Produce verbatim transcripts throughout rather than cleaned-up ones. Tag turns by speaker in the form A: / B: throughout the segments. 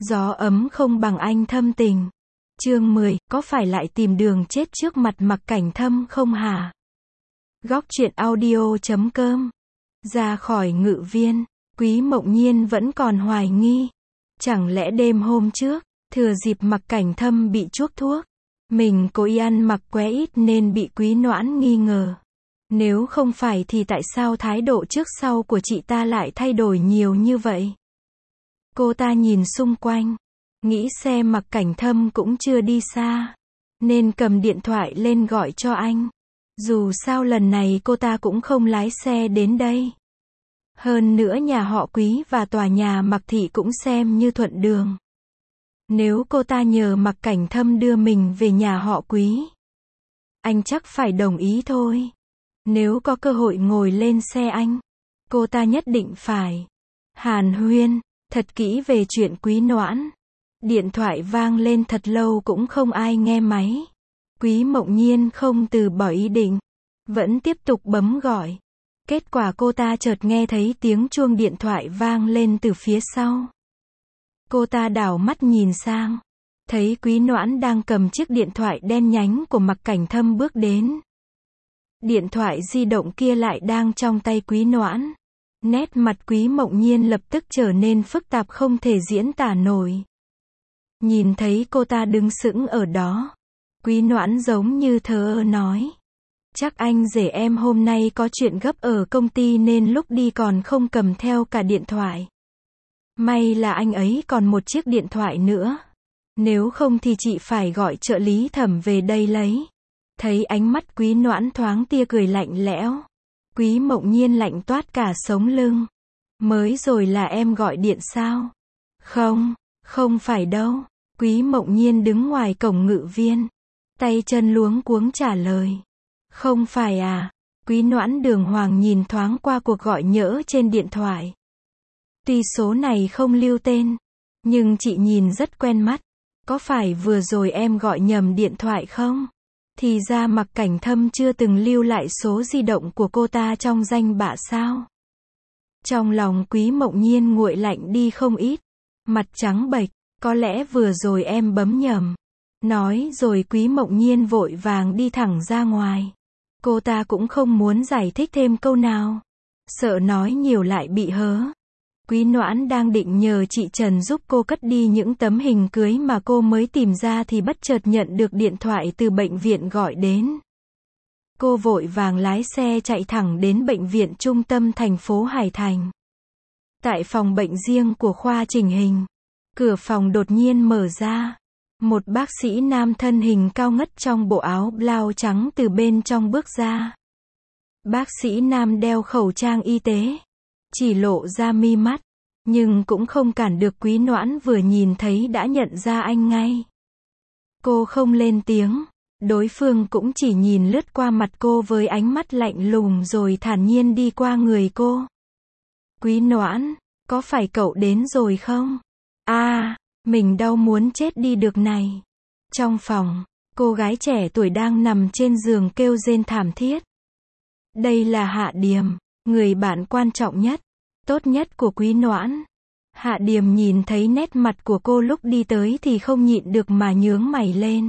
A: Gió ấm không bằng anh thâm tình. Chương mười, có phải lại tìm đường chết trước mặt Mặc Cảnh Thâm không hả? Góc truyện audio chấm com. Ra khỏi ngự viên, Quý Mộng Nhiên vẫn còn hoài nghi. Chẳng lẽ đêm hôm trước, thừa dịp Mặc Cảnh Thâm bị chuốc thuốc, mình cố ý ăn mặc quá ít nên bị Quý Noãn nghi ngờ. Nếu không phải thì tại sao thái độ trước sau của chị ta lại thay đổi nhiều như vậy? Cô ta nhìn xung quanh, nghĩ xem Mặc Cảnh Thâm cũng chưa đi xa, nên cầm điện thoại lên gọi cho anh. Dù sao lần này cô ta cũng không lái xe đến đây. Hơn nữa nhà họ Quý và tòa nhà Mặc Thị cũng xem như thuận đường. Nếu cô ta nhờ Mặc Cảnh Thâm đưa mình về nhà họ Quý, anh chắc phải đồng ý thôi. Nếu có cơ hội ngồi lên xe anh, cô ta nhất định phải hàn huyên thật kỹ về chuyện Quý Noãn. Điện thoại vang lên thật lâu cũng không ai nghe máy. Quý Mộng Nhiên không từ bỏ ý định, vẫn tiếp tục bấm gọi. Kết quả cô ta chợt nghe thấy tiếng chuông điện thoại vang lên từ phía sau. Cô ta đảo mắt nhìn sang, thấy Quý Noãn đang cầm chiếc điện thoại đen nhánh của Mặc Cảnh Thâm bước đến. Điện thoại di động kia lại đang trong tay Quý Noãn. Nét mặt Quý Mộng Nhiên lập tức trở nên phức tạp không thể diễn tả nổi. Nhìn thấy cô ta đứng sững ở đó, Quý Noãn giống như thờ ơ nói: chắc anh rể em hôm nay có chuyện gấp ở công ty nên lúc đi còn không cầm theo cả điện thoại. May là anh ấy còn một chiếc điện thoại nữa. Nếu không thì chị phải gọi trợ lý Thẩm về đây lấy. Thấy ánh mắt Quý Noãn thoáng tia cười lạnh lẽo, Quý Mộng Nhiên lạnh toát cả sống lưng. Mới rồi là em gọi điện sao? Không, không phải đâu. Quý Mộng Nhiên đứng ngoài cổng ngự viên, tay chân luống cuống trả lời. Không phải à? Quý Noãn đường hoàng nhìn thoáng qua cuộc gọi nhỡ trên điện thoại. Tuy số này không lưu tên, nhưng chị nhìn rất quen mắt. Có phải vừa rồi em gọi nhầm điện thoại không? Thì ra Mặc Cảnh Thâm chưa từng lưu lại số di động của cô ta trong danh bạ sao? Trong lòng Quý Mộng Nhiên nguội lạnh đi không ít, mặt trắng bệch. Có lẽ vừa rồi em bấm nhầm. Nói rồi Quý Mộng Nhiên vội vàng đi thẳng ra ngoài. Cô ta cũng không muốn giải thích thêm câu nào, sợ nói nhiều lại bị hớ. Quý Noãn đang định nhờ chị Trần giúp cô cất đi những tấm hình cưới mà cô mới tìm ra thì bất chợt nhận được điện thoại từ bệnh viện gọi đến. Cô vội vàng lái xe chạy thẳng đến bệnh viện trung tâm thành phố Hải Thành. Tại phòng bệnh riêng của khoa chỉnh hình, cửa phòng đột nhiên mở ra. Một bác sĩ nam thân hình cao ngất trong bộ áo blau trắng từ bên trong bước ra. Bác sĩ nam đeo khẩu trang y tế, chỉ lộ ra mi mắt, nhưng cũng không cản được Quý Noãn vừa nhìn thấy đã nhận ra anh ngay. Cô không lên tiếng, đối phương cũng chỉ nhìn lướt qua mặt cô với ánh mắt lạnh lùng rồi thản nhiên đi qua người cô. Quý Noãn, có phải cậu đến rồi không? À, mình đau muốn chết đi được này. Trong phòng, cô gái trẻ tuổi đang nằm trên giường kêu rên thảm thiết. Đây là Hạ Điềm, người bạn quan trọng nhất, tốt nhất của Quý Noãn. Hạ Điềm nhìn thấy nét mặt của cô lúc đi tới thì không nhịn được mà nhướng mày lên.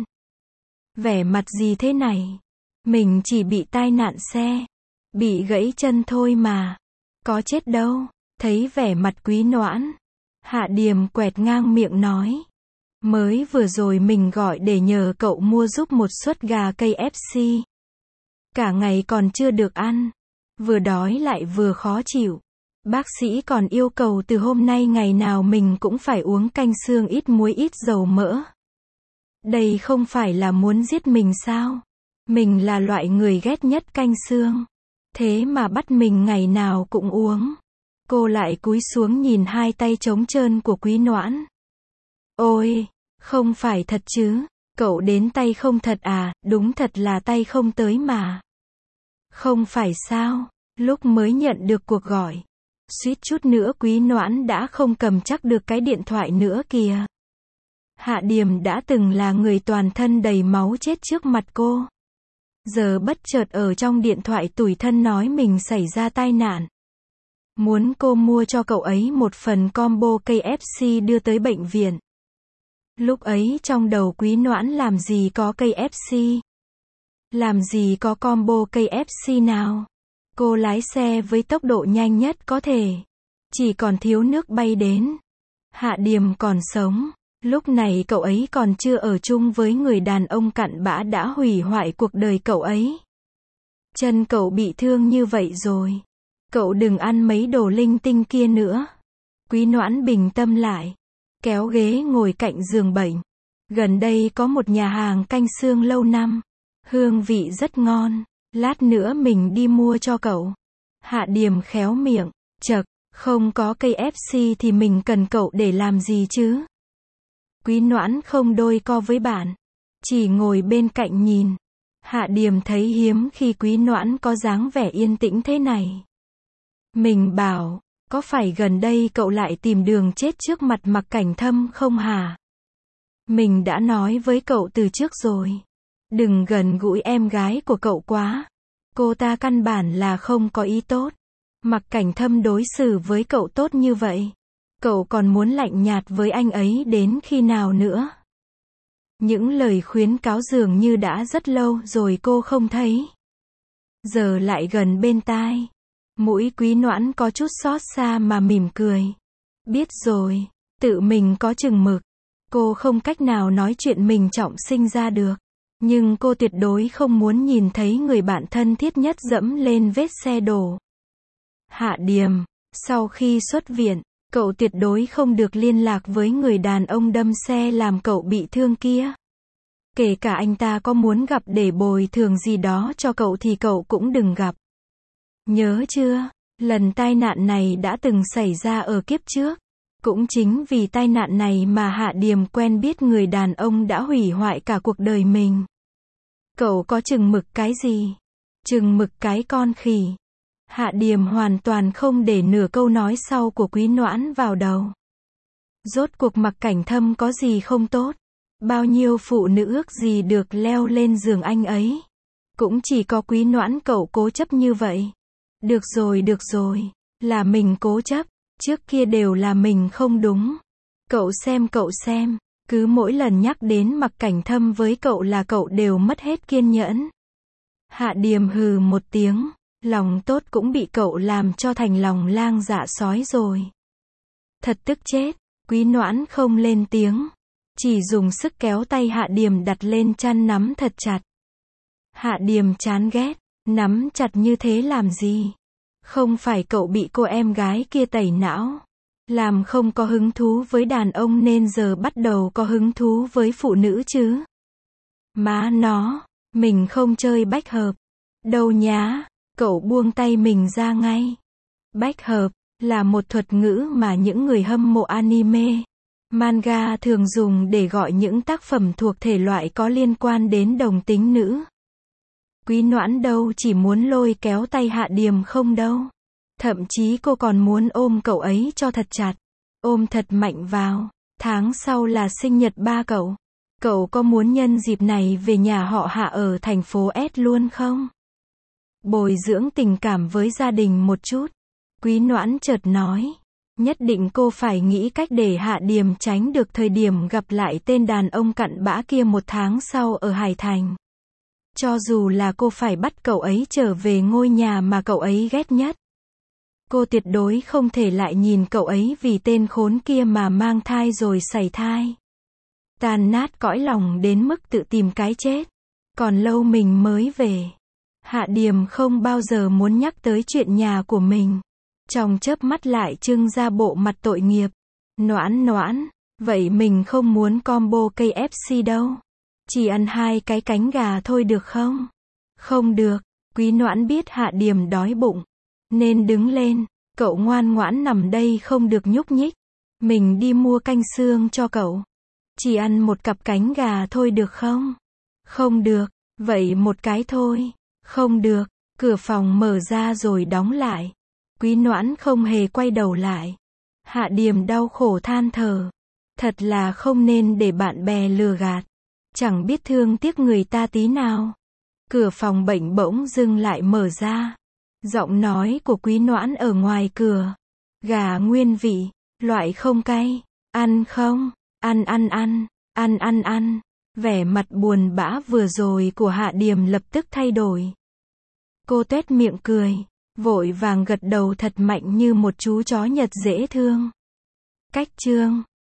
A: Vẻ mặt gì thế này? Mình chỉ bị tai nạn xe, bị gãy chân thôi mà, có chết đâu. Thấy vẻ mặt Quý Noãn, Hạ Điềm quẹt ngang miệng nói. Mới vừa rồi mình gọi để nhờ cậu mua giúp một suất gà ca ép xê. Cả ngày còn chưa được ăn, vừa đói lại vừa khó chịu. Bác sĩ còn yêu cầu từ hôm nay ngày nào mình cũng phải uống canh xương ít muối ít dầu mỡ. Đây không phải là muốn giết mình sao? Mình là loại người ghét nhất canh xương, thế mà bắt mình ngày nào cũng uống. Cô lại cúi xuống nhìn hai tay trống trơn của Quý Noãn. Ôi, không phải thật chứ? Cậu đến tay không thật à? Đúng thật là tay không tới mà. Không phải sao? Lúc mới nhận được cuộc gọi, suýt chút nữa Quý Noãn đã không cầm chắc được cái điện thoại nữa kìa. Hạ Điềm đã từng là người toàn thân đầy máu chết trước mặt cô. Giờ bất chợt ở trong điện thoại tủi thân nói mình xảy ra tai nạn. Muốn cô mua cho cậu ấy một phần combo ca ép xê đưa tới bệnh viện. Lúc ấy trong đầu Quý Noãn làm gì có cây ép xê. Làm gì có combo cây ép xê nào. Cô lái xe với tốc độ nhanh nhất có thể. Chỉ còn thiếu nước bay đến. Hạ Điềm còn sống. Lúc này cậu ấy còn chưa ở chung với người đàn ông cặn bã đã hủy hoại cuộc đời cậu ấy. Chân cậu bị thương như vậy rồi. Cậu đừng ăn mấy đồ linh tinh kia nữa. Quý Noãn bình tâm lại. Kéo ghế ngồi cạnh giường bệnh. Gần đây có một nhà hàng canh xương lâu năm. Hương vị rất ngon. Lát nữa mình đi mua cho cậu. Hạ Điềm khéo miệng. Chậc, không có cây ép xê thì mình cần cậu để làm gì chứ? Quý Noãn không đôi co với bạn. Chỉ ngồi bên cạnh nhìn. Hạ Điềm thấy hiếm khi Quý Noãn có dáng vẻ yên tĩnh thế này. Mình bảo, có phải gần đây cậu lại tìm đường chết trước mặt Mặc Cảnh Thâm không hả? Mình đã nói với cậu từ trước rồi. Đừng gần gũi em gái của cậu quá. Cô ta căn bản là không có ý tốt. Mặc Cảnh Thâm đối xử với cậu tốt như vậy. Cậu còn muốn lạnh nhạt với anh ấy đến khi nào nữa? Những lời khuyến cáo dường như đã rất lâu rồi cô không thấy. Giờ lại gần bên tai. Mũi Quý Noãn có chút xót xa mà mỉm cười. Biết rồi, tự mình có chừng mực. Cô không cách nào nói chuyện mình trọng sinh ra được. Nhưng cô tuyệt đối không muốn nhìn thấy người bạn thân thiết nhất dẫm lên vết xe đổ. Hạ Điềm, sau khi xuất viện, cậu tuyệt đối không được liên lạc với người đàn ông đâm xe làm cậu bị thương kia. Kể cả anh ta có muốn gặp để bồi thường gì đó cho cậu thì cậu cũng đừng gặp. Nhớ chưa? Lần tai nạn này đã từng xảy ra ở kiếp trước. Cũng chính vì tai nạn này mà Hạ Điềm quen biết người đàn ông đã hủy hoại cả cuộc đời mình. Cậu có chừng mực cái gì? Chừng mực cái con khỉ. Hạ Điềm hoàn toàn không để nửa câu nói sau của Quý Noãn vào đầu. Rốt cuộc Mặc Cảnh Thâm có gì không tốt? Bao nhiêu phụ nữ ước gì được leo lên giường anh ấy? Cũng chỉ có Quý Noãn cậu cố chấp như vậy. Được rồi được rồi, là mình cố chấp, trước kia đều là mình không đúng. Cậu xem cậu xem, cứ mỗi lần nhắc đến Mặc Cảnh Thâm với cậu là cậu đều mất hết kiên nhẫn. Hạ Điềm hừ một tiếng, lòng tốt cũng bị cậu làm cho thành lòng lang dạ sói rồi. Thật tức chết, Quý Noãn không lên tiếng, chỉ dùng sức kéo tay Hạ Điềm đặt lên chăn nắm thật chặt. Hạ Điềm chán ghét, nắm chặt như thế làm gì? Không phải cậu bị cô em gái kia tẩy não, làm không có hứng thú với đàn ông nên giờ bắt đầu có hứng thú với phụ nữ chứ? Má nó, mình không chơi bách hợp. Đâu nhá, cậu buông tay mình ra ngay. Bách hợp là một thuật ngữ mà những người hâm mộ anime, manga thường dùng để gọi những tác phẩm thuộc thể loại có liên quan đến đồng tính nữ. Quý Noãn đâu chỉ muốn lôi kéo tay Hạ Điềm không đâu. Thậm chí cô còn muốn ôm cậu ấy cho thật chặt. Ôm thật mạnh vào. Tháng sau là sinh nhật ba cậu. Cậu có muốn nhân dịp này về nhà họ Hạ ở thành phố S luôn không? Bồi dưỡng tình cảm với gia đình một chút. Quý Noãn chợt nói. Nhất định cô phải nghĩ cách để Hạ Điềm tránh được thời điểm gặp lại tên đàn ông cặn bã kia một tháng sau ở Hải Thành. Cho dù là cô phải bắt cậu ấy trở về ngôi nhà mà cậu ấy ghét nhất. Cô tuyệt đối không thể lại nhìn cậu ấy vì tên khốn kia mà mang thai rồi sảy thai. Tàn nát cõi lòng đến mức tự tìm cái chết. Còn lâu mình mới về. Hạ Điềm không bao giờ muốn nhắc tới chuyện nhà của mình. Trong chớp mắt lại trưng ra bộ mặt tội nghiệp. Noãn Noãn, vậy mình không muốn combo cây ép xê đâu. Chỉ ăn hai cái cánh gà thôi được không? Không được, Quý Noãn biết Hạ Điềm đói bụng. Nên đứng lên, cậu ngoan ngoãn nằm đây không được nhúc nhích. Mình đi mua canh xương cho cậu. Chỉ ăn một cặp cánh gà thôi được không? Không được, vậy một cái thôi. Không được, cửa phòng mở ra rồi đóng lại. Quý Noãn không hề quay đầu lại. Hạ Điềm đau khổ than thở. Thật là không nên để bạn bè lừa gạt. Chẳng biết thương tiếc người ta tí nào. Cửa phòng bệnh bỗng dưng lại mở ra. Giọng nói của Quý Noãn ở ngoài cửa. Gà nguyên vị, loại không cay, ăn không? Ăn ăn ăn. Ăn ăn ăn. Vẻ mặt buồn bã vừa rồi của Hạ Điềm lập tức thay đổi. Cô tuét miệng cười, vội vàng gật đầu thật mạnh như một chú chó Nhật dễ thương. Cách chương